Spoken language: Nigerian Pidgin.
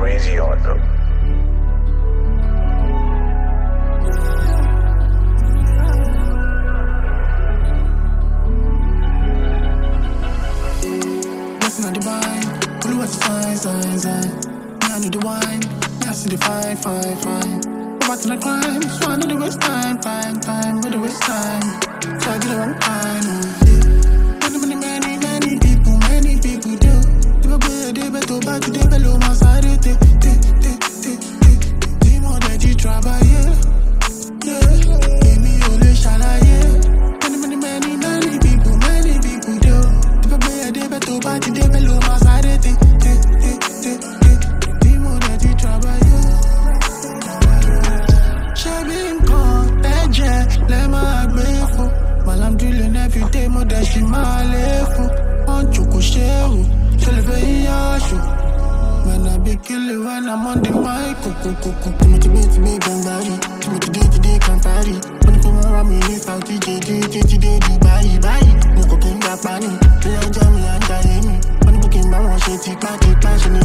crazy on them. Listen on the wine, only what's sign. I need the wine, I see the fine. What's in the crime? So I need the waste time, with the waste time. So I get the wrong kind. Many people do. They were they better back to the below my side. The more that you try, yeah. Give me all the shala, yeah. Many people do. They better back to the below my side. The more that you try, yeah. Shabby con, that jet, let my grateful. While I'm drilling every day, more than she my level. On Choco Shell, Shelve when I be killing when I'm on the mic. Too much to be gangari. Too much today, can't party. When you come around me, it's out TJ, buy. No cooking, got money. Me and Jamie and Jamie. When you booking, I want shit, party, passion.